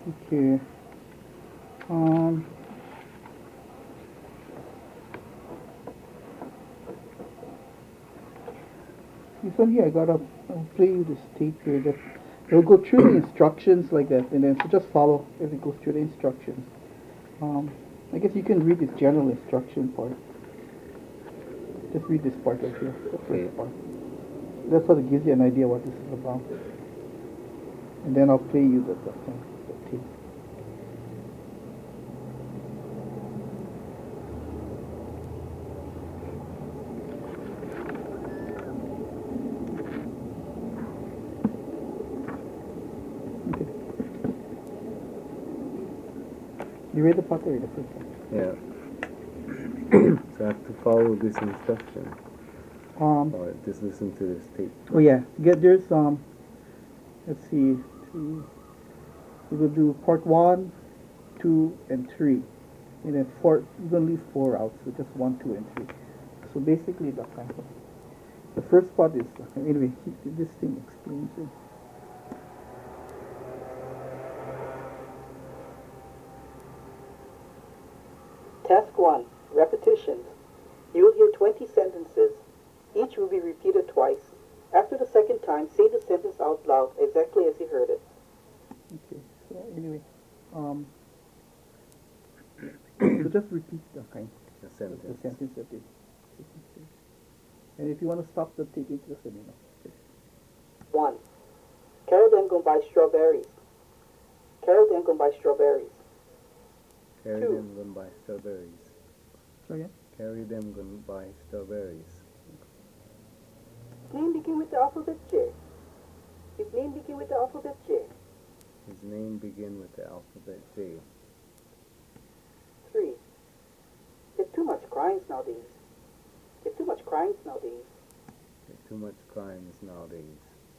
Okay. Um, this one here, I gotta play you this tape here. That it'll go through the instructions like that, and then so just follow as it goes through the instructions. Um, I guess you can read this general instruction part. Just read this part right here, the Okay. first part. That's what it gives you an idea what this is about. And then I'll play you the tape. Okay. You read the part or the first part? Yeah. So I have to follow this instruction. Or just listen to this tape. Oh yeah. There's let's see, we will do part 1, 2, and 3. And then we're gonna leave 4 out, so just 1, 2, and 3. So basically the kind of the first part is anyway, this thing explains it. Task 1. Repetitions. You will hear 20 sentences. Each will be repeated twice. After the second time, say the sentence out loud exactly as you heard it. Okay, so anyway, so just repeat the The sentence. sentence that they say. And if you want to stop the tape, just let me know. Okay. 1. Carol then go buy strawberries. Carol then go buy strawberries. Carry Two. them gonna buy strawberries. So again? Carry them gonna buy strawberries. His name begin with the alphabet J. His name begin with the alphabet J. His name begin with the alphabet J. 3. Get too much crimes nowadays. Get too much crimes nowadays. There's too much crimes nowadays.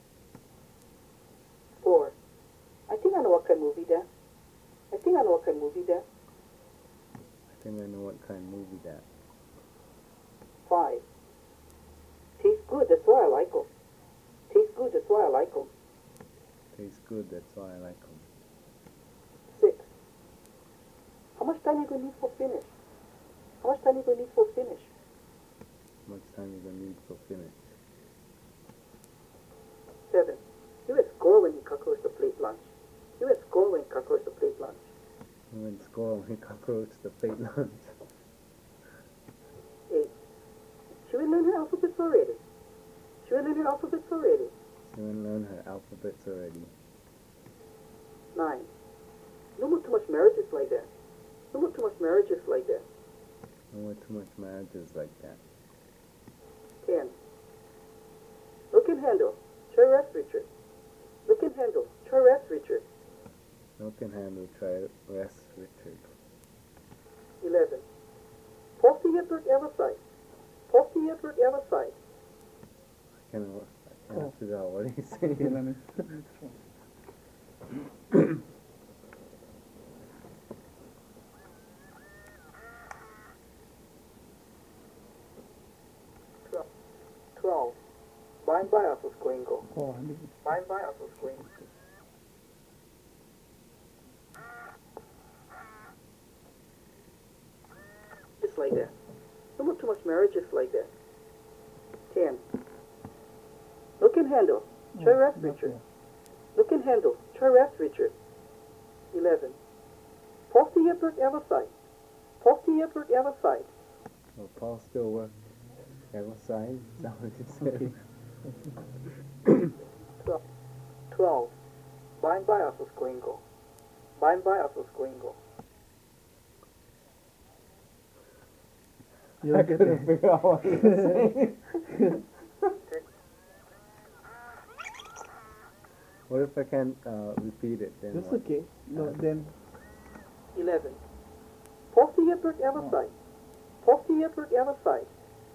4. I think I know what kind of movie that. I think I know what kind of movie that. I think I know what kind of movie that. 5. Tastes good, that's why I like 'em. Tastes good, that's why I like 'em. Tastes good, that's why I like them. 6. How much time you gonna need for finish? How much time you gonna need for finish? How much time you gonna need for finish? 7. You would score when you cockroach the plate lunch. You would score when you cockroach the plate lunch. You went score when cockroach the plate lunch. 8. She will learn her alphabets already. She will learn her alphabets already. She went learn her alphabets already. 9. No more too much marriages like that. No more too much marriages like that. No more too much marriages like that. 10. Look and handle. Try rest, Richard. Look and handle. Try rest, Richard. No can handle, try rest, Richard. 11. Post the Edward ever side. Post the Edward ever side. I cannot figure out what he's saying. Okay, let me. 12. Bind by us was Gringo. Oh, I need Bind by us was Gringo. Just like that. No more too much marriages like that. 10. Look and handle. Try rest, Richard. Look and handle. Try rest, Richard. 11. Post the Edward ever side. Post the Edward ever side. Well, Paul still work ever side? Is that what you said? Okay. 12. Bind by us was Gringo. Bind by us was Gringo. You I don't get couldn't that. figure out what he was saying. What if I can't repeat it then? That's what? okay. No, then 11. Post the Edward ever side. Post the Edward ever side.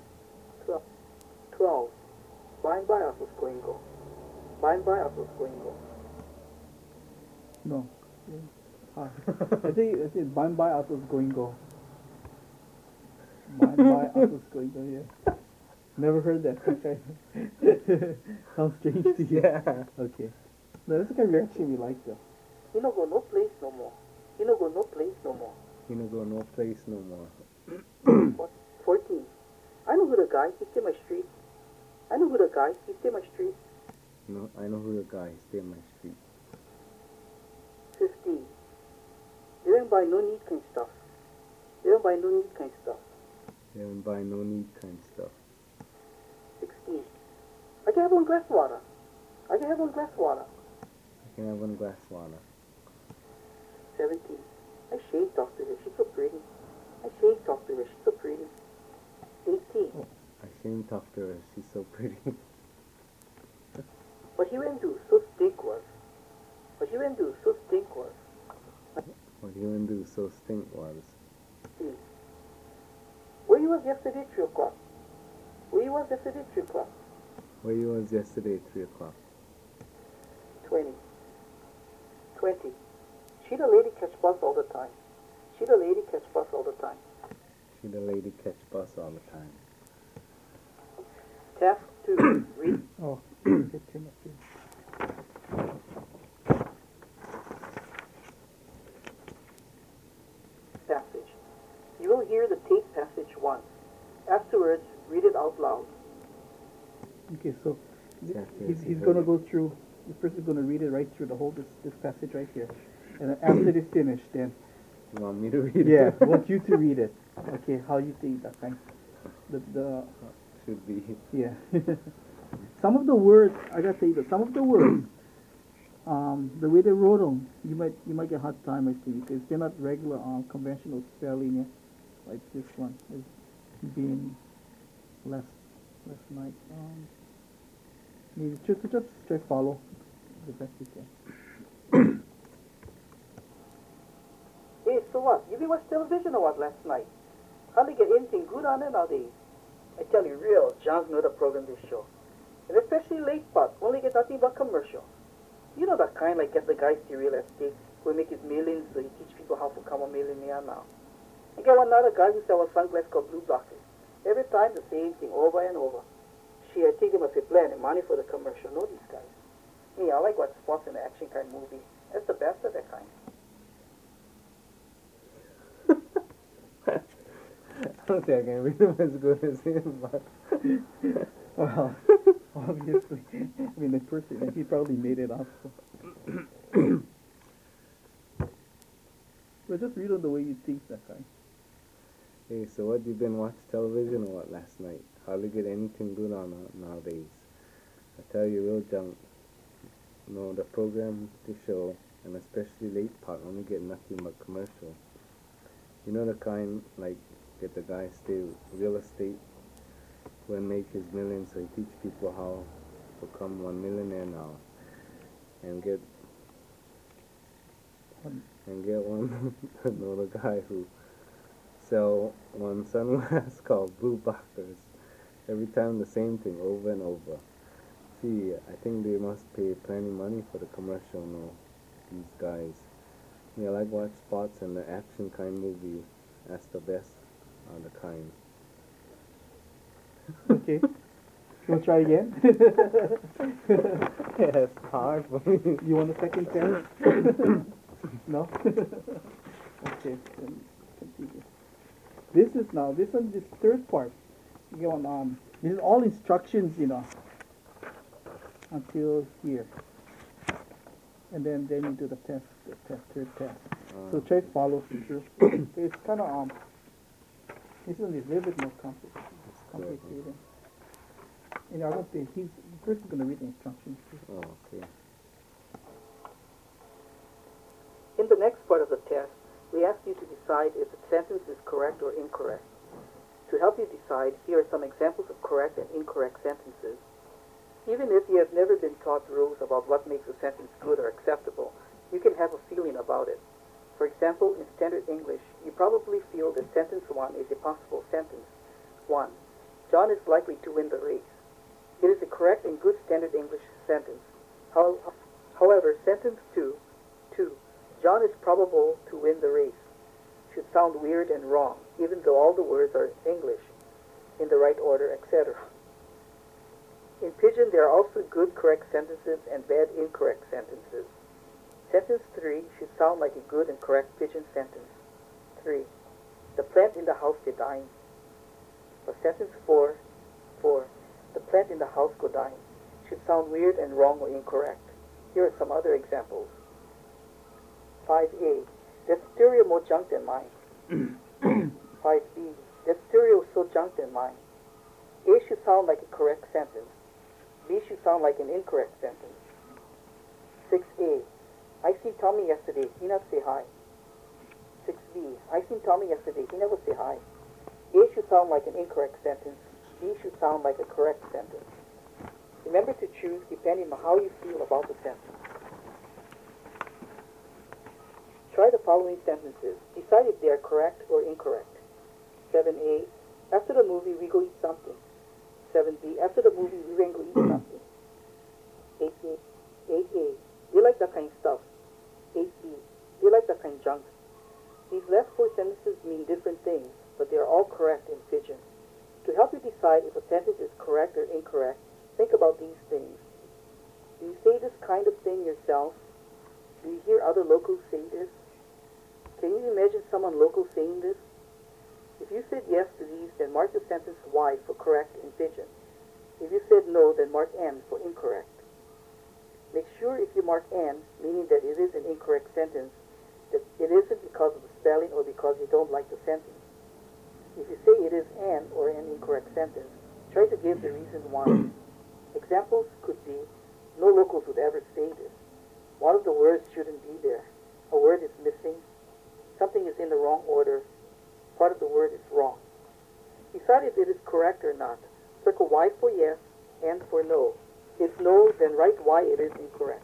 12. Bind by us was Gringo. Bind by us was Gringo. no. I think bind by us was going go. Bind by us was going go. Yeah. Never heard that. Okay. Sounds strange to you. Yeah. Okay. No, that's the kind of reaction we like though. He no go no place no more. He no go no place no more. He no go no place no more. 14. I know who the guy, he stay my street. I know who the guy, he stay my street. No, I know who the guy stay in my street. 15. They don't buy no need kind stuff. They don't buy no need kind stuff. They don't buy no need kind stuff. 16. I can have one glass water. I can have one glass water. I can have one glass water. 17. I shade talk to her, she's so pretty. I shade talk to her, she's so pretty. 18. I shouldn't talk to her, she's so pretty. What he went do so stink was. What he went do so stink was. What he went do so stink was. 18. Where you was yesterday 3 o'clock? Where you was yesterday 3 o'clock? Where you was yesterday at 3 o'clock? 20. 20. She the lady catch bus all the time. She the lady catch bus all the time. She the lady catch bus all the time. Task 2. Read. Oh, 15. Passage. You will hear the tape passage once. Afterwards, read it out loud. Okay, so After he's he going to heard go through, this person's going to read it right through the whole, this passage right here. And then after it's finished, then, You want me to read yeah, it? I want you to read it. Okay, how you think that kind? The Should be. yeah. Some of the words, I gotta tell you that some of the words, the way they wrote them, you might get a hard time, I think, because they're not regular, conventional spelling, like this one is being less nice. Maybe just try follow the best you can. Hey, so what? You been watch television or what last night? Hardly get anything good on it nowadays. I tell you real, John's know the program this show. And especially late part, only get nothing but commercials. You know that kind like get the guys to real estate, who make his millions, so he teach people how to become a millionaire now. And get one other guy who sells a sunglass called Blue Blockers. Every time the same thing over and over. She, I think they must be planning money for the commercial. Know these guys. Me, I like what sports and action kind movie. That's the best of that kind. I don't think I can read them as good as him, but Well, obviously, I mean, the person, he probably made it up. So. But just read it the way you think that guy. hey, so what you been watching television or what last night? Hardly get anything good on nowadays. I tell you real junk. No, the program, the show, and especially late part only get nothing but commercial. You know the kind like get the guy stay real estate when make his millions, so he teach people how to become 1 millionaire now, and get one another guy who sell one sunglass called Blue Blockers. Every time the same thing over and over. Gee, I think they must pay plenty money for the commercial now, these guys. Yeah, I like watch sports and the action kind movie. That's the best of the kind. Okay. You want to try again? Yeah, it's hard for me. You want a second chance? No? Okay, then continue. This third part. You want, this is all instructions, until here. And then you do the third test. So try to follow through. It's kind of, this one is a little bit more complicated. And I don't think the person's going to read the instructions too. Oh, okay. In the next part of the test, we ask you to decide if the sentence is correct or incorrect. To help you decide, here are some examples of correct and incorrect sentences. Even if you have never been taught rules about what makes a sentence good or acceptable, you can have a feeling about it. For example, in Standard English, you probably feel that sentence 1 is a possible sentence. 1. John is likely to win the race. It is a correct and good Standard English sentence. However, sentence 2, John is probable to win the race, should sound weird and wrong, even though all the words are English, in the right order, etc. In Pidgin, there are also good correct sentences and bad incorrect sentences. Sentence 3 should sound like a good and correct pigeon sentence. 3. The plant in the house go dying. For sentence 4, the plant in the house go dying should sound weird and wrong or incorrect. Here are some other examples. 5a. That stereo more junk than mine. 5b. That stereo so junk than mine. A should sound like a correct sentence. B should sound like an incorrect sentence. 6a. I seen Tommy yesterday. He not say hi. 6b. I seen Tommy yesterday. He never say hi. A should sound like an incorrect sentence. B should sound like a correct sentence. Remember to choose depending on how you feel about the sentence. Try the following sentences. Decide if they are correct or incorrect. 7a. After the movie, we go eat something. 7b. After the movie, we going to go eat something. 8a. 8a. They like that kind of stuff. 8b. They like that kind of junk. These last four sentences mean different things, but they are all correct in Fijian. To help you decide if a sentence is correct or incorrect, think about these things. Do you say this kind of thing yourself? Do you hear other locals say this? Can you imagine someone local saying this? If you said yes to these, then mark the sentence Y for correct in Fijian. If you said no, then mark N for incorrect. Make sure if you mark N, meaning that it is an incorrect sentence, that it isn't because of the spelling or because you don't like the sentence. If you say it is an or an incorrect sentence, try to give the reason why. Examples could be, no locals would ever say this. One of the words shouldn't be there. A word is missing. Something is in the wrong order. Part of the word is wrong. Decide if it is correct or not. Circle Y for yes, N for no. If no, then write why it is incorrect.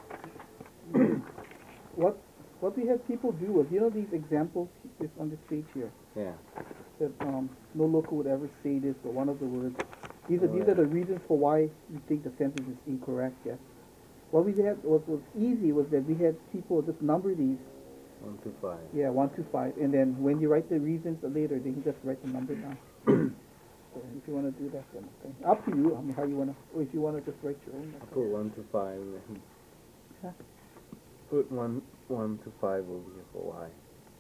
What we had people do was, these examples is on this page here. Yeah. That no local would ever say this or one of the words. These are the reasons for why we think the sentence is incorrect. Yeah. What we had was easy was that we had people just number these. 1 to 5. Yeah, 1 to 5, and then when you write the reasons later, then you just write the number down. So if you want to do that, then okay. Up to you. I mean, how you want to, or if you want to just write your own. I put 1 to 5. And Huh? put 1 to 5 over here for Y.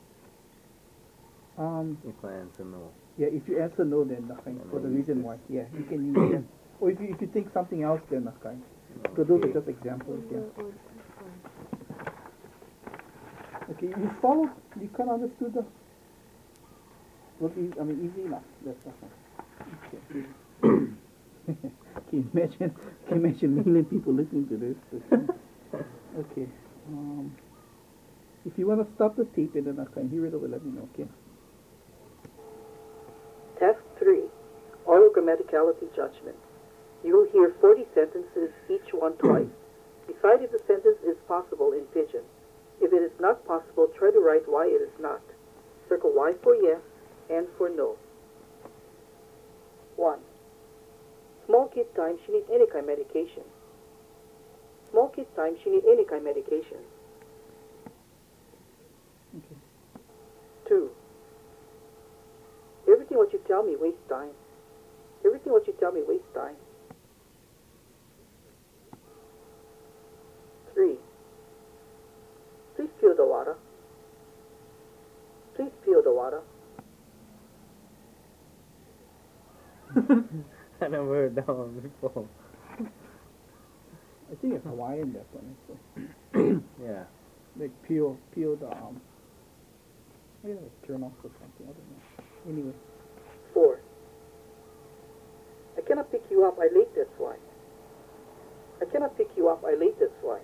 If I answer no. Yeah, if you answer no, then nothing for the reason why. Yeah, you can use that. Or if you think something else, then nothing. So those are just examples. Yeah. Okay, you followed. You kind of understood the. Easy enough. That's nothing. Okay. Can you imagine million people listening to this? Okay. If you want to stop the tape and then I can hear it over, let me know. Okay. Task 3. Oral grammaticality judgment. You will hear 40 sentences, each one twice. Decide if the sentence is possible in Pidgin. If it is not possible, try to write why it is not. Circle Y for yes, N for no. 1. Small kid time, she need any kind medication. Small kid time, she need any kind medication. Okay. 2. Everything what you tell me wastes time. Everything what you tell me wastes time. 3. Please peel the water. Please peel the water. I never heard that one before. I think it's Hawaiian, that one. So. Yeah. Like peel the maybe like turn off or something. I don't know. Anyway. 4. I cannot pick you up. I late. That's why. I cannot pick you up. I late. That's why.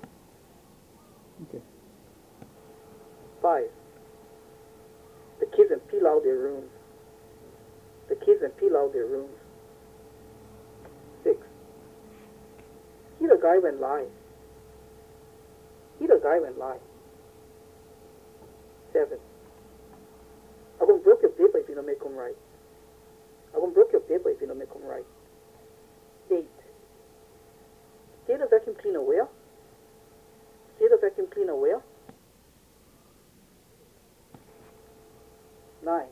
Okay. 5. The kids and peel out their rooms. The kids and peel out their rooms. 6. He the guy when lie. He the guy when lie. 7. I'm gonna break your paper if you don't make them right. I'm gonna break your paper if you don't make them right. 8. Stay the vacuum cleaner where? Stay the vacuum cleaner where? 9.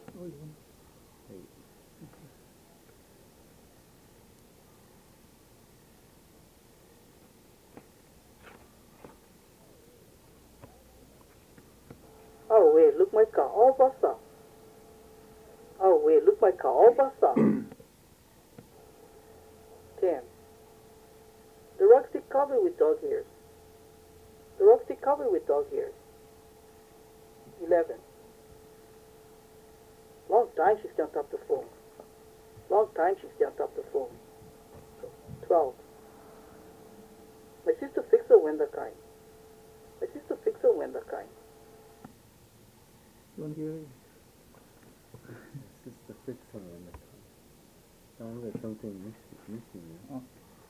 my car all bust up. Oh wait, look my car all bust up. 10. The rocks they covered with dog hairs. The rocks they covered with dog hairs. 11. Long time she stayed on top of the phone. Long time she stayed on top of the phone. 12. My sister fixed her window kind. My sister fixed her window kind. You want to hear it? It's just the fixing on the sounds like something missing. Oh.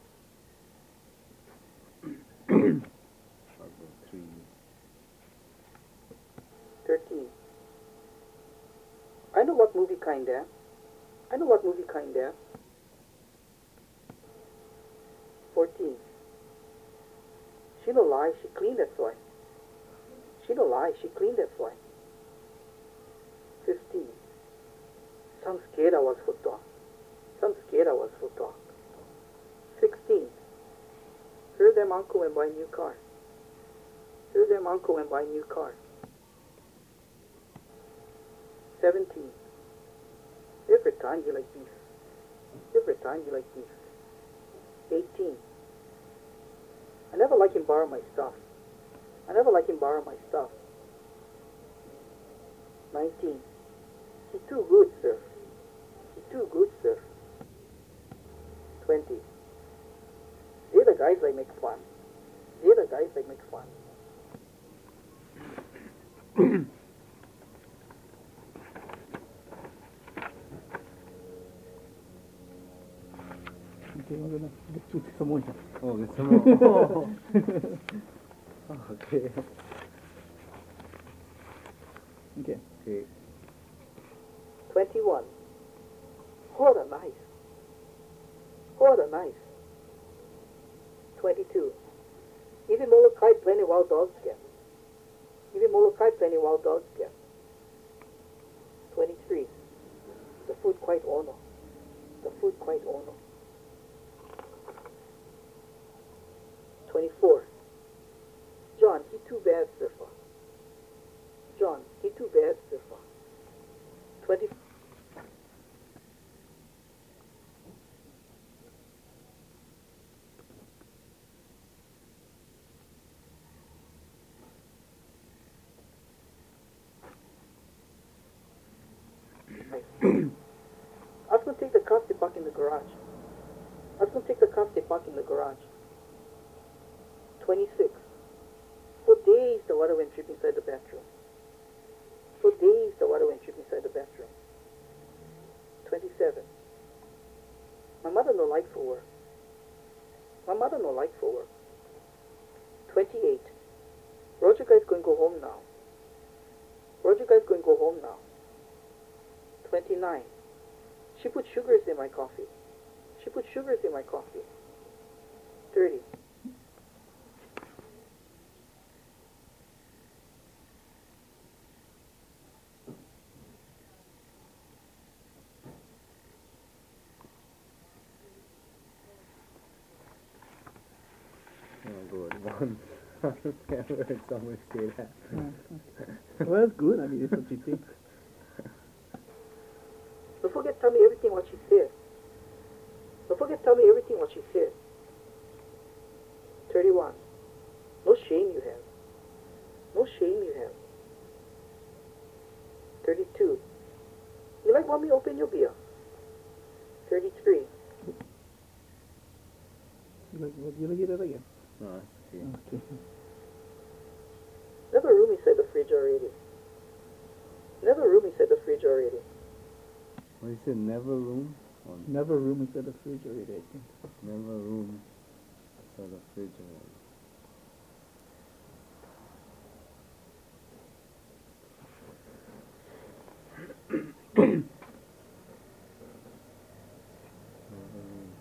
I'll go 3. 13. I know what movie kind there. I know what movie kind there. 14. She no lie, she cleaned that fly. She no lie, she cleaned that fly. 15. Some scared I was for dog. Some scared I was for dog. 16. Heard them uncle and buy a new car. Heard them uncle and buy a new car. 17. Every time you like beef. Every time you like beef. 18. I never like him borrow my stuff. I never like him borrow my stuff. 19. He too good, sir. He too good, sir. 20. They're the guys that make fun. They're the guys that make fun. Okay, we're gonna get to some more. Oh, there's some more. Oh, okay. Okay. Okay. 21. What a nice. What a nice. 22. Even Molokai plenty wild dogs get. Even Molokai plenty wild dogs get. 23. The food quite honor. The food quite honor. 24. John, he too bad, Surfer. John, he too bad, Surfer. 20. I was going to take the car, they park in the garage. I was going to take the car, they park in the garage. 26. For days the water went drip inside the bathroom. For days the water went drip inside the bathroom. 27. My mother no like for work. My mother no like for work. 28. Roger guy's going to go home now. Roger guy's going to go home now. 29. She put sugars in my coffee. She put sugars in my coffee. 30. I'll go at 1. I've never heard someone say that. Well, that's good. I mean, it's what you think. Don't forget tell me everything what she said. Don't forget tell me everything what she said. 31. No shame you have. No shame you have. 32. You like want me open your beer? 33. You like it again? No, that's okay. Okay. Never room inside the fridge already. Never room inside the fridge already. What you said, never room? Or Never room inside the refrigerator, I think. never room inside the refrigerator. Never room.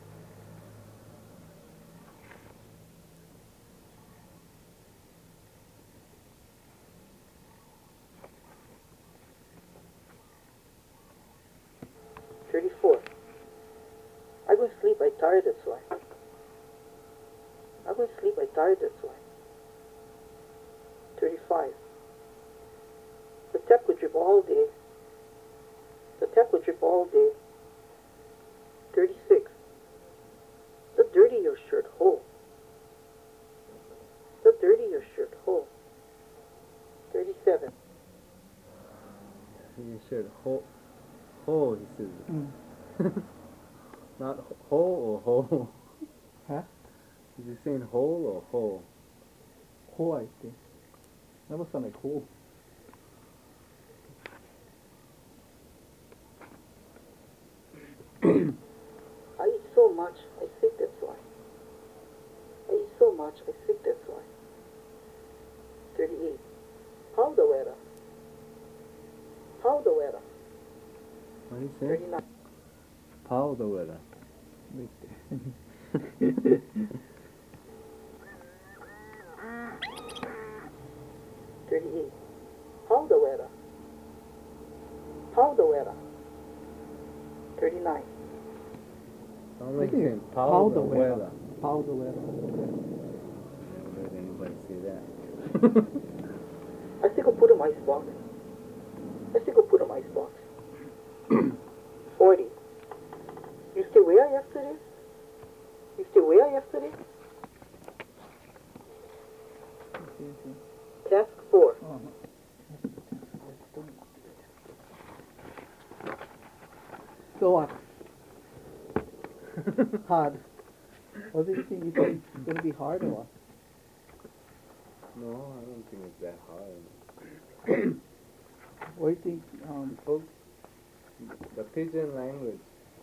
34. I go to sleep, I tired, that's why. I go to sleep, I tired, that's why. 35. The all day. The tap would drip all day. 36. The dirty your shirt hole. The dirty your shirt hole. 37. You should ho, he says. Mm. Not ho or ho. Huh? Is he saying hole or ho? Ho, I think. That must sound like ho. I eat so much, I sick, that's why. I eat so much, I sick, that's why. 38. How the weather? How the weather? What did he say? 39. Pow the weather. Thirty-eight. How the weather? How the weather? 39. Sounds like I think saying it's pow the weather. How the weather. Never heard anybody say that. I think I'll put in my icebox. I think I'll put in my icebox. 40. You stay where yesterday? You stay where yesterday? Task 4. So what? Hard. What do you think? You think it's going to be hard or what? No, I don't think it's that hard. What do you think? Folks, the Pidgin language,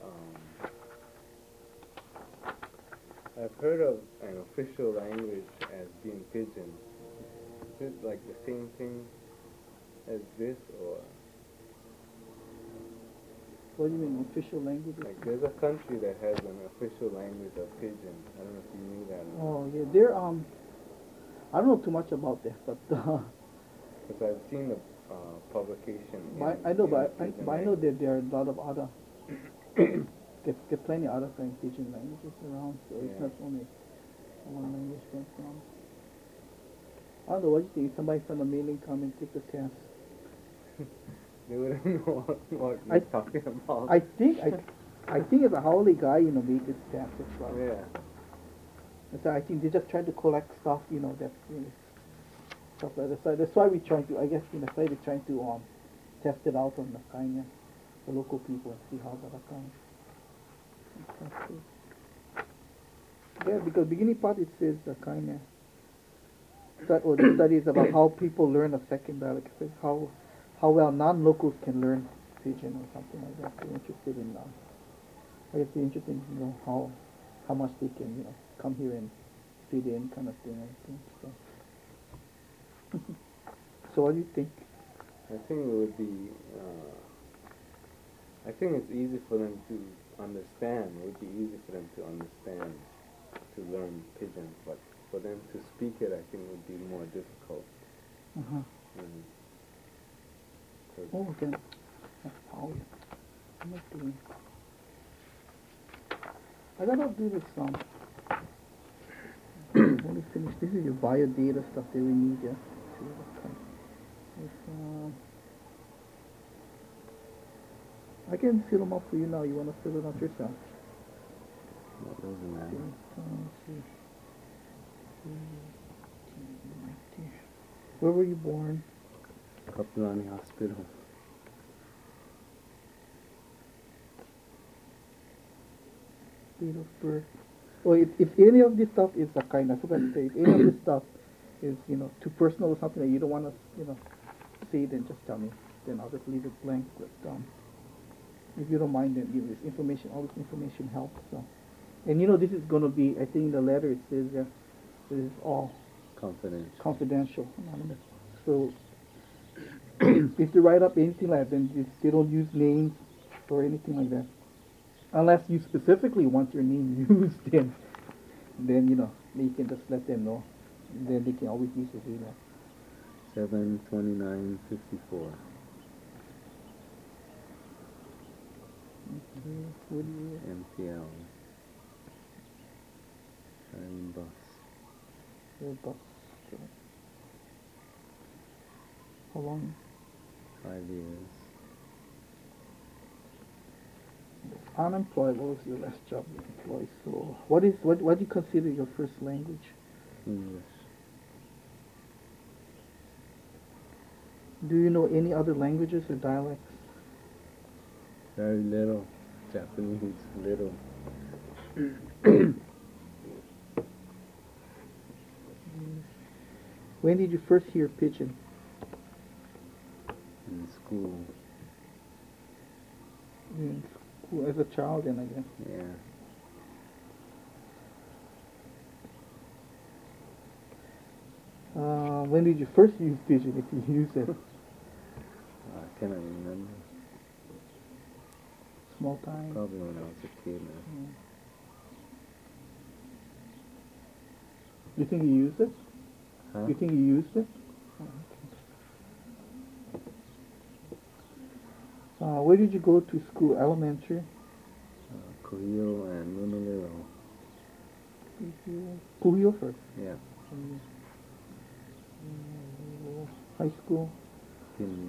I've heard of an official language as being Pidgin. Is it like the same thing as this, or What do you mean, official language? like there's a country that has an official language of Pidgin. I don't know if you knew that or not. Oh, yeah. They're, I don't know too much about that, but, Because I've seen the publication. I know, in but Pidgin I know that there are a lot of other, there's plenty of other kind of Pidgin languages around, so it's Yeah. not only one language that's around. I don't know, what do you think? Somebody from the mailing come and take the test. They wouldn't know what I- you're talking about. I think it's a Howley guy, made this test as well. Yeah. And so I think they just try to collect stuff, that stuff like that. So that's why we're trying to, I guess, that's why we're trying to test it out on the local people and see how that comes. Yeah, because beginning part it says the the study is about how people learn a second dialect. It says how well non-locals can learn Pidgin or something like that. They're interested in I guess they're interested in how much they can come here and fit in kind of thing. I think so. So what do you think? I think it would be, I think it's easy for them to understand. It would be easy for them to understand, to learn Pidgin, but for them to speak it, I think would be more difficult. Uh-huh. Mm. Oh, okay. That's how I'm not doing. I gotta do this let me finish. This is your biodata stuff that we need, yeah. I can fill them up for you now. You wanna fill it up yourself? What doesn't matter. Let's see. Where were you born? Kapilani Hospital. Date of birth. Well, if any of this stuff is a kind, I forgot to say, if any of this stuff is, too personal or something that you don't want to, say, then just tell me. Then I'll just leave it blank. But if you don't mind, then this information, all this information helps. So, and this is going to be, I think in the letter it says this is all confidential, anonymous. So if they write up anything like that, then they don't use names or anything like that. Unless you specifically want your name used, then you can just let them know. Then they can always use your data. 7/29/54. Okay, what do you... MPL. Sharing bus. Your bus. How long? 5 years. Unemployed. What was your last job you employed? So, what do you consider your first language? English. Do you know any other languages or dialects? Very little. Japanese, little. When did you first hear Pidgin? In school. In school, as a child, then I guess. Yeah. When did you first use Pidgin, if you use it? I cannot remember. Small time. Probably when I was a kid now. You think you used it? Huh? You think you used it? Where did you go to school? Elementary? Kuhio and Nunulero. Kuhio first. Yeah. High school? Kinley.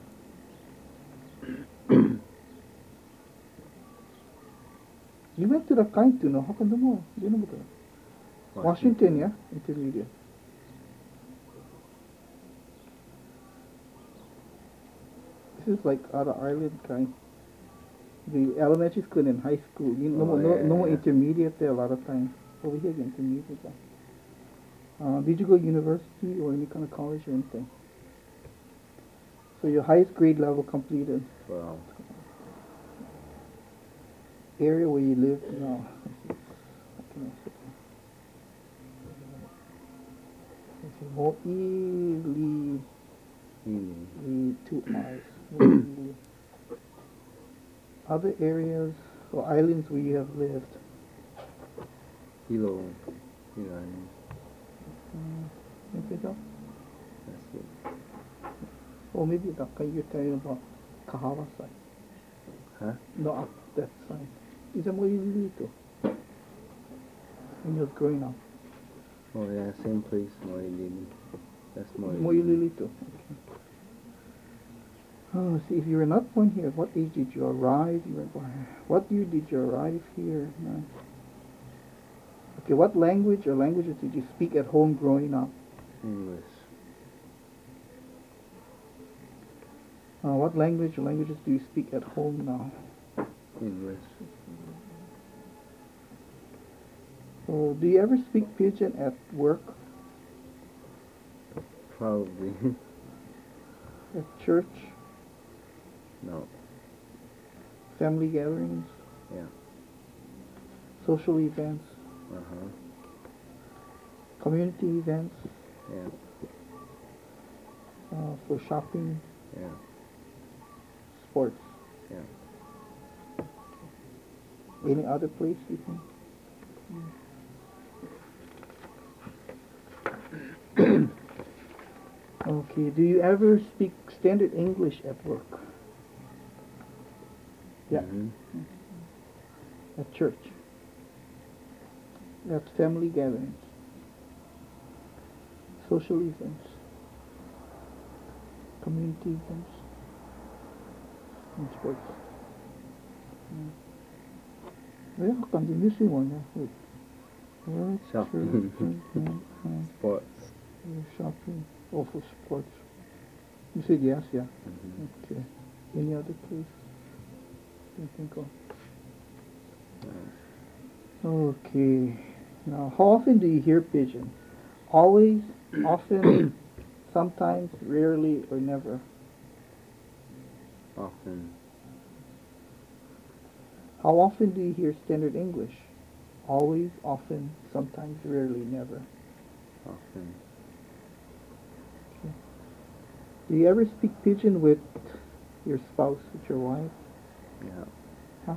You went to the Kaintu, no? How come the more? You know about Washington, yeah? Intermediate. This is like other island kind. The elementary school and high school. You know, no more intermediate there a lot of times. Over here, the intermediate. Did you go to university or any kind of college or anything? So your highest grade level completed. Wow. Area where you live? No. How can I say? Mo'ili. Two R's. Mo'ili. Other areas or islands where you have lived? Hilo. Iran. Anything else? That's it. Or maybe you're telling about Kahawa side. Huh? No, up that side. Is that Mo'ili too? When you was growing up. Oh yeah, same place, Moilili. That's Moilili. Mo'ili too. Okay. Oh, see, if you were not born here, what age did you arrive? What year did you arrive here? No. Okay, what language or languages did you speak at home growing up? English. What language or languages do you speak at home now? English. So, do you ever speak Pidgin at work? Probably. At church? No. Family gatherings? Yeah. Social events? Uh-huh. Community events? Yeah. For shopping? Yeah. Sports? Yeah. Any other place you think? Okay, do you ever speak standard English at work? Yeah. Mm-hmm. At church? At family gatherings? Social events? Community events? And sports? Yeah, kan din missing one. Yeah. Work, Shopping. church, Sports. shopping, or for sports. You said yes, yeah. Mm-hmm. Okay. Any other place you think of? Okay. Now, how often do you hear Pidgin? Always, often, sometimes, rarely, or never? Often. How often do you hear standard English? Always, often, sometimes, rarely, never. Often. Do you ever speak Pidgin with your spouse, with your wife? Yeah. Huh?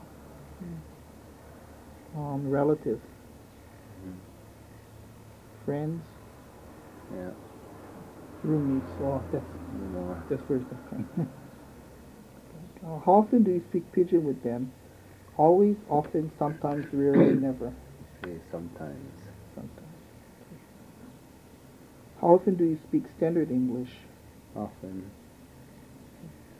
Relatives? Mm-hmm. Friends? Yeah. Roommates? Oh, More. that's where it's coming. How often do you speak Pidgin with them? Always, often, sometimes, rarely, never. Say sometimes. Sometimes. How often do you speak standard English? Often.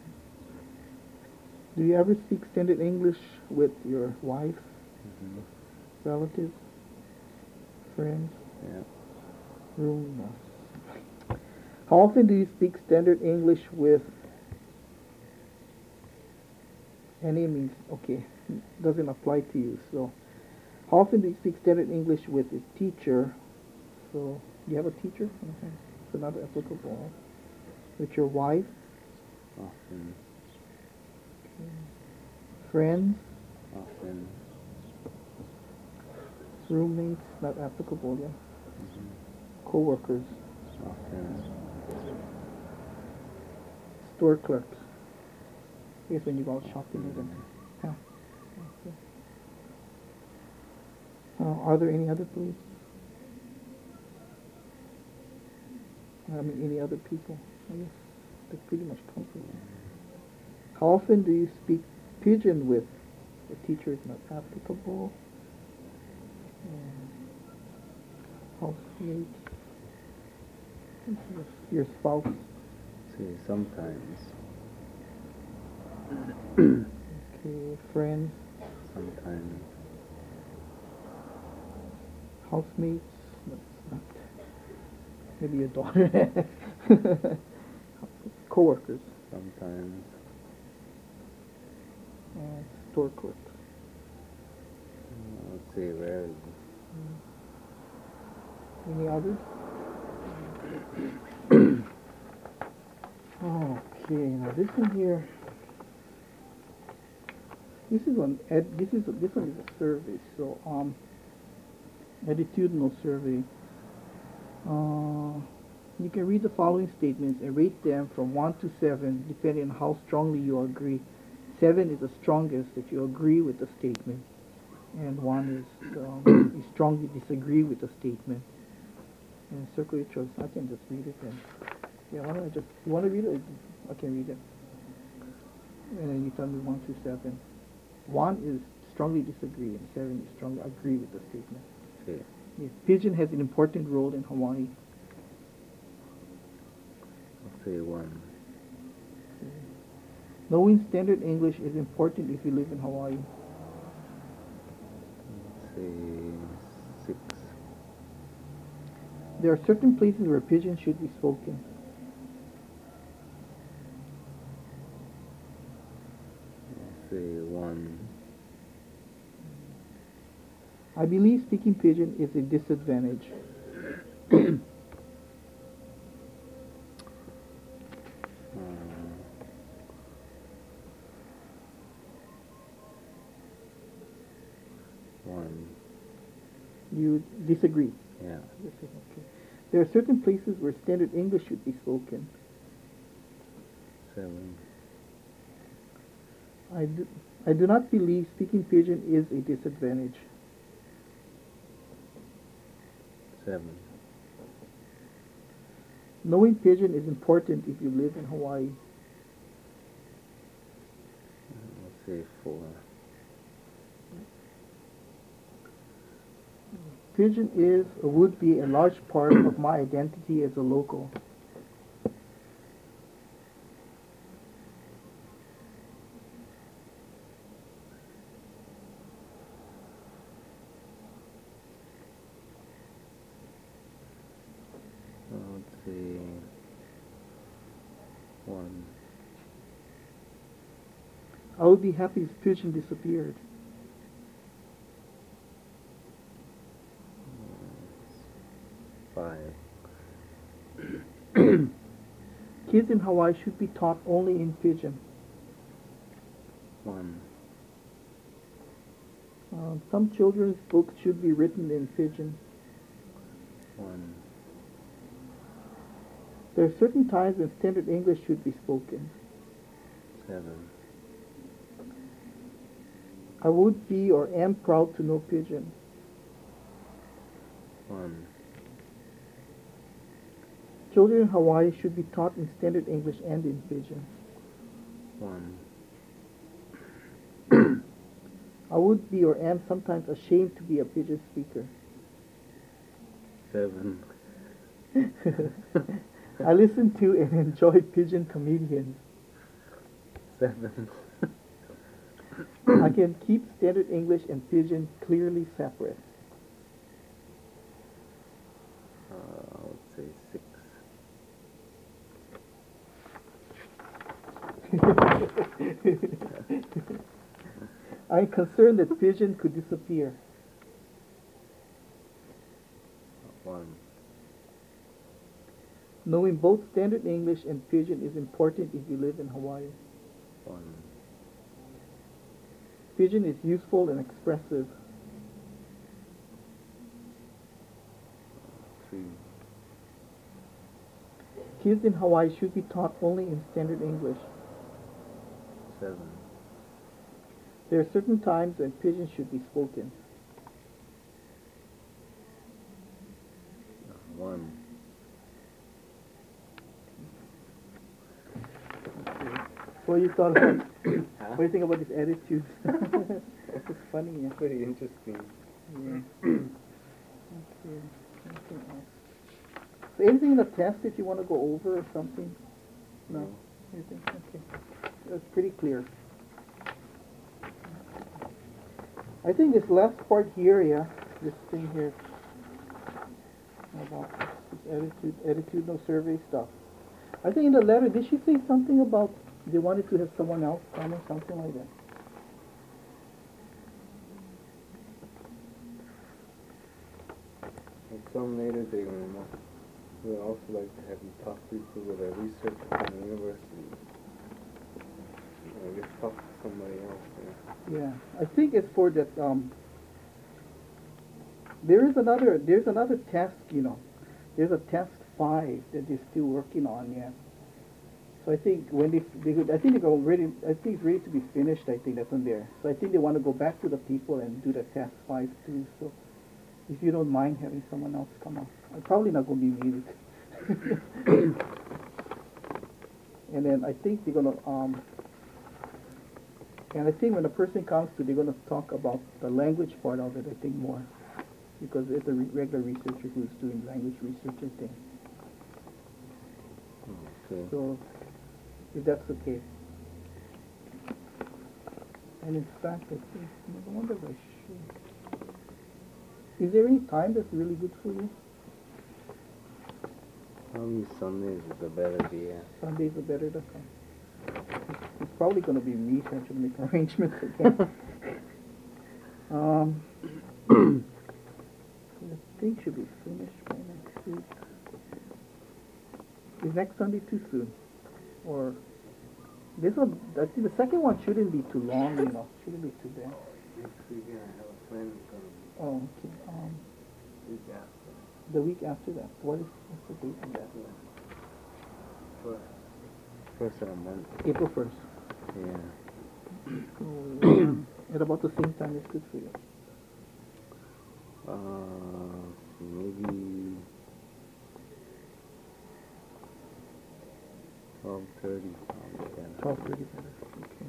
Do you ever speak standard English with your wife, Mm-hmm. relatives, friends, Yeah. roommates? How often do you speak standard English with enemies? Okay, doesn't apply to you. So, how often do you speak standard English with a teacher? So, you have a teacher? Okay. So not applicable. With your wife, Often. friends, Often. roommates, not applicable. Yeah. Mm-hmm. Co-workers, Often. store clerks. I guess when you go out shopping, isn't it? Yeah. Okay. Are there any other police? I mean, any other people? I guess that pretty much covers it. How often do you speak Pidgin with? The teacher is not applicable. Housemates. Your spouse. See, sometimes. Okay, friends. Sometimes. Housemates. That's not. Maybe your daughter. Co-workers. Sometimes. Store clerks. I would say rarely. Any others? Okay, now this one here. This is one. This one is a survey. So attitudinal survey. You can read the following statements and rate them from 1 to 7, depending on how strongly you agree. 7 is the strongest that you agree with the statement, and 1 is you strongly disagree with the statement. And circle your choice. I can just read it then. Yeah, why don't I just, you want to read it? I can read it. And then you tell me 1 to 7. 1 is strongly disagree, and 7 is strongly agree with the statement. Okay. Yes, Pidgin has an important role in Hawaii. I'll say 1. Knowing standard English is important if you live in Hawaii. I'll say 6. There are certain places where Pidgin should be spoken. I'll say 1. I believe speaking Pidgin is a disadvantage. You disagree? Yeah. Okay. There are certain places where standard English should be spoken. 7. I do not believe speaking Pidgin is a disadvantage. 7. Knowing Pidgin is important if you live in Hawaii. I'll say 4. Pidgin is or would be a large part of my identity as a local. I'll say 1. I would be happy if Pidgin disappeared. 5. Kids in Hawaii should be taught only in Pidgin. 1. Some children's books should be written in Pidgin. 1. There are certain times when standard English should be spoken. 7. I would be or am proud to know Pidgin. 1. Children in Hawaii should be taught in standard English and in Pidgin. 1. I would be or am sometimes ashamed to be a Pidgin speaker. 7. I listen to and enjoy Pidgin comedians. 7. can keep Standard English and Pidgin clearly separate? I would say 6. I'm concerned that Pidgin could disappear. 1. Knowing both Standard English and Pidgin is important if you live in Hawaii. 1. Pidgin is useful and expressive. 3. Kids in Hawaii should be taught only in Standard English. 7. There are certain times when Pidgin should be spoken. 1. What you thought about? What do you think about his attitude? It's funny, yeah. Pretty interesting. Yeah. Okay. Anything else? So anything in the test that you want to go over or something? No. Anything? Okay. That's pretty clear. I think this last part here, yeah, this thing here about this attitudinal survey stuff. I think in the letter, did she say something about they wanted to have someone else come or something like that? And some later they would also like to have you talk briefly with a researcher from the university. Just talk to somebody else. Yeah, I think it's for that. There's another task. There's a task 5 that they're still working on. Yeah. So I think when I think it's ready to be finished. I think that's on there. So I think they want to go back to the people and do the task 5 too. So if you don't mind having someone else come up, I'm probably not going to be needed. And then I think they're gonna and I think when a person comes to, they're going to talk about the language part of it, I think, more. Because it's a regular researcher who's doing language research, I think. Okay. So, if that's okay. And in fact, I think, I wonder if I should. Is there any time that's really good for you? Probably Sundays is a better day. Sundays are better to come. It's probably going to be me trying to make arrangements again. The thing should be finished by next week. Is next Sunday too soon? Or this one? I think the second one shouldn't be too long, Shouldn't be too bad. Next weekend I have a friend coming. Oh, okay. Week after. The week after that. What's the date of that? First of the month. April 1st. Yeah. So, at about the same time is good for you. Maybe 12:30. 12:30 better. Okay.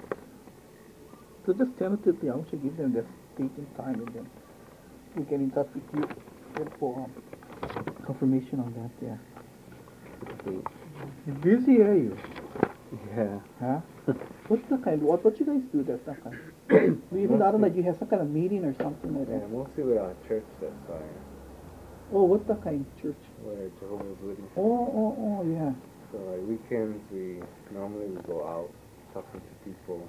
So just tentatively, I want you to give them that date and time, and then we'll get in touch with you for confirmation on that. Yeah. Okay. Busy are you? Yeah. Huh? What's the kind? What you guys do? That's that kind. Do you even, I don't know, you have some kind of meeting or something like Yeah, that? mostly with our church, that's why. Oh, what's the kind of church? We're Jehovah's Witnesses. Oh, yeah. So like weekends, we normally go out talking to people.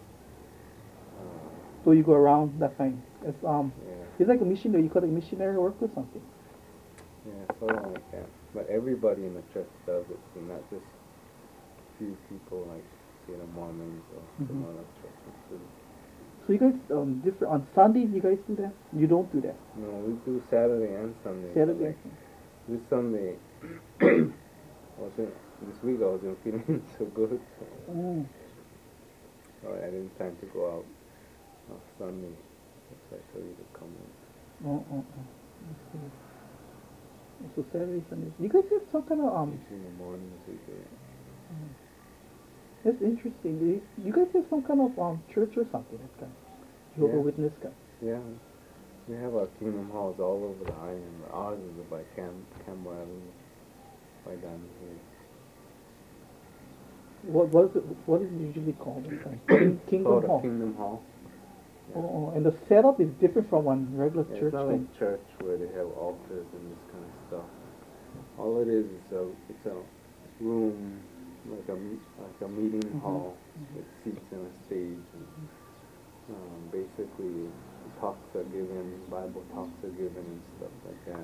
So you go around that kind. It's Yeah. it's like a missionary. You call it missionary work or something. Yeah, sort of like that. But everybody in the church does it, so not just few people like say the Mormons or some other churches too. So you guys different on Sundays. You guys do that? You don't do that. No, we do Saturday and Sunday. Saturday. Like, this Sunday, this week I wasn't feeling so good, Oh. so I didn't time to go out on Sunday. So I told you to come in. Oh. I see. So Saturday, Sunday. You guys have some kind of Usually in the mornings we do it. That's interesting. You guys have some kind of church or something like that. Jehovah's Yeah. Witness guy. Yeah, we have our Kingdom Halls all over the island. Ours is by Campbell Avenue, by down here. What is it usually called? Kingdom Called a Hall. Kingdom Hall. Oh, and the setup is different from one regular Yeah, church it's not thing. like church where they have altars and this kind of stuff. All it is it's a room like a meeting hall with seats and a stage. And, basically, talks are given, Bible talks are given and stuff like that.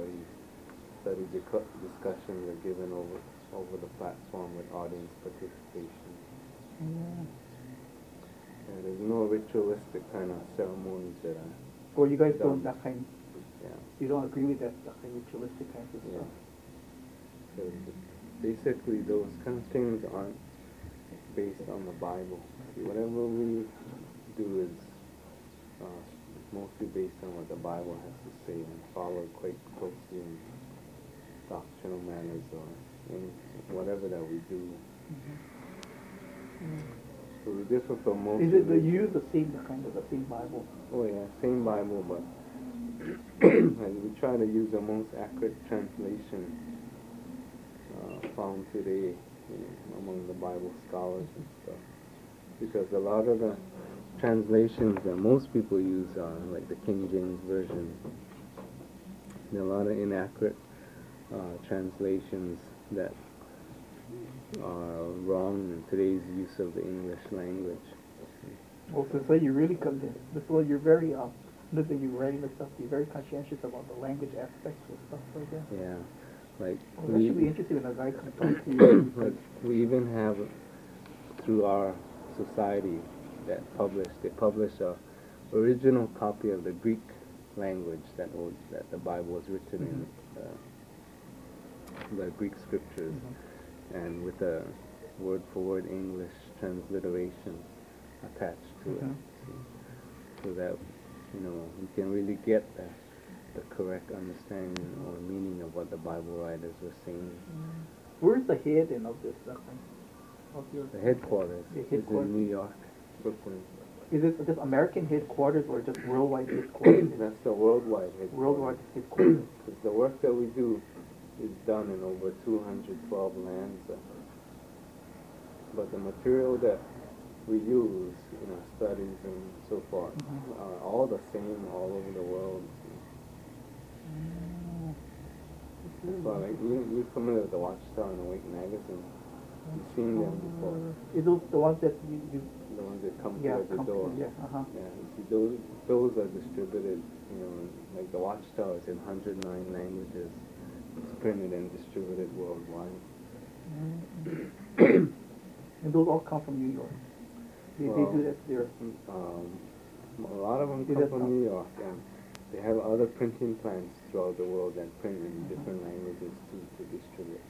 Discussions are given over the platform with audience participation. Yeah. And there's no ritualistic kind of ceremonies that are Or you guys done. don't that kind. Yeah. You don't agree with that kind of ritualistic kind of Yeah. stuff. So basically, those kind of things aren't based on the Bible. See, whatever we do is mostly based on what the Bible has to say and followed quite closely in doctrinal matters or in whatever that we do. So we differ from most. Is it the you use the same Bible? Oh yeah, same Bible, but and we try to use the most accurate translation found today among the Bible scholars and stuff. Because a lot of the translations that most people use are like the King James Version. There are a lot of inaccurate translations that are wrong in today's use of the English language. Well, so you really so you're very that you're writing the stuff. You're very conscientious about the language aspects and stuff like that. Yeah, like Well, that should be interesting when a guy comes talk to you. like we even have through our society that they publish a original copy of the Greek language that the Bible was written in the Greek scriptures, and with a word-for-word English transliteration attached to it, so that you can really get the correct understanding or meaning of what the Bible writers were saying. Where's the head of this stuff? Of your The headquarters The is headquarters. in New York, Brooklyn. Is this just American headquarters or just worldwide headquarters? That's the worldwide headquarters. Worldwide headquarters. Because the work that we do is done in over 212 lands. But the material that we use in our studies and so forth are all the same all over the world. So like you're familiar with the Watchtower and Awake magazine. You've seen them before. Is those the ones that you The ones that come yeah, to the door. yeah, Yeah, you see, those are distributed, like the Watchtower is in 109 languages. It's printed and distributed worldwide. And those all come from New York. They do that there. A lot of them Is come that from some- New York, and they have other printing plants throughout the world that print in different languages to distribute.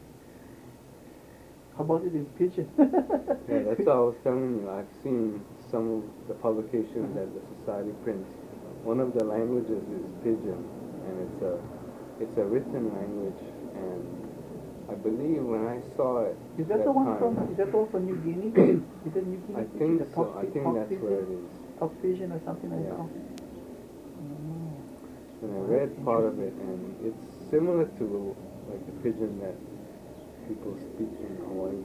How about it in Pigeon? Yeah, that's what I was telling you. I've seen some of the publications that the Society prints. One of the languages is Pidgin, and it's a written language, and I believe when I saw it Is that the one from New Guinea? Is it New Guinea? I think The so. I think that's where it is. Talk Pigeon or something like Yeah. that. And I read part of it, and it's similar to like the Pidgin that people speak in Hawaii.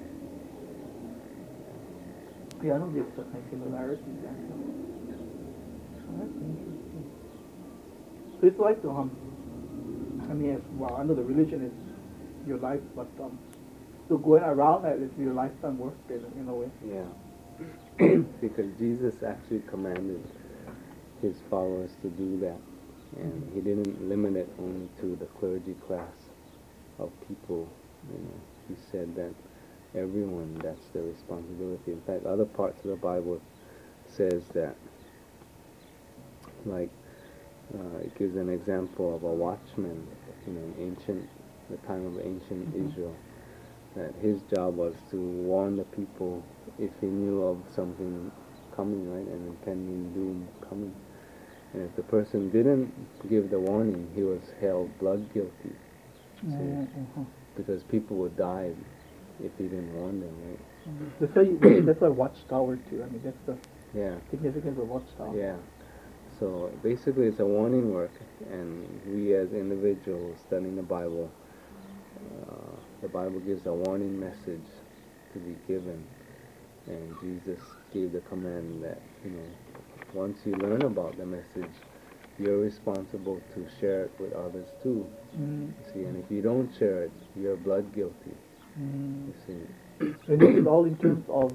Yeah, I know there's some similarities there. Oh, that's interesting. So it's like I mean, well, I know the religion is your life, but so going around that is your lifetime work in a way. Yeah. Because Jesus actually commanded his followers to do that. And he didn't limit it only to the clergy class of people. He said that everyone, that's their responsibility. In fact, other parts of the Bible says that, like, it gives an example of a watchman in the time of ancient Israel, that his job was to warn the people if he knew of something coming, right, an impending doom coming. And if the person didn't give the warning, he was held blood guilty. Because people would die if he didn't warn them, right? That's why Watchtower too. I mean, that's the Yeah. significance of Watchtower. Yeah. So basically it's a warning work, and we as individuals studying the Bible gives a warning message to be given. And Jesus gave the command that, once you learn about the message, you're responsible to share it with others too. Mm. See, and if you don't share it, you're blood guilty. Mm. You see. And this is all in terms of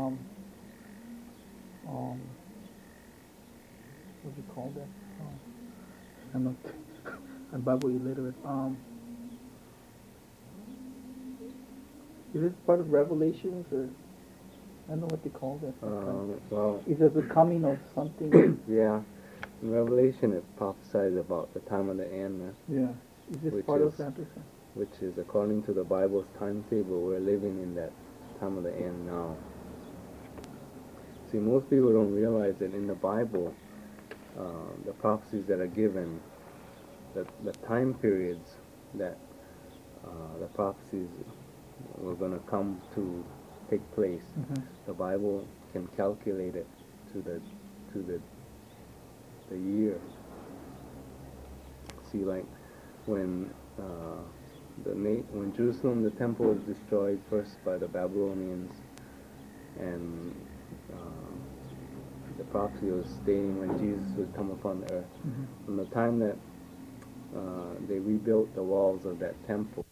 what do you call that? I'm not. I'm Bible illiterate. Is this part of Revelations, or I don't know what they call that? Well, Is it the coming of something? yeah. In Revelation, it prophesies about the time of the end, Yeah. Is this Which part of is- that? which is according to the Bible's timetable. We're living in that time of the end now. See, most people don't realize that in the Bible, the prophecies that are given, the time periods that the prophecies were going to come to take place, the Bible can calculate it to the year. See, like when when Jerusalem, the temple was destroyed first by the Babylonians, and the prophecy was stating when Jesus would come upon the earth. From the time that they rebuilt the walls of that temple,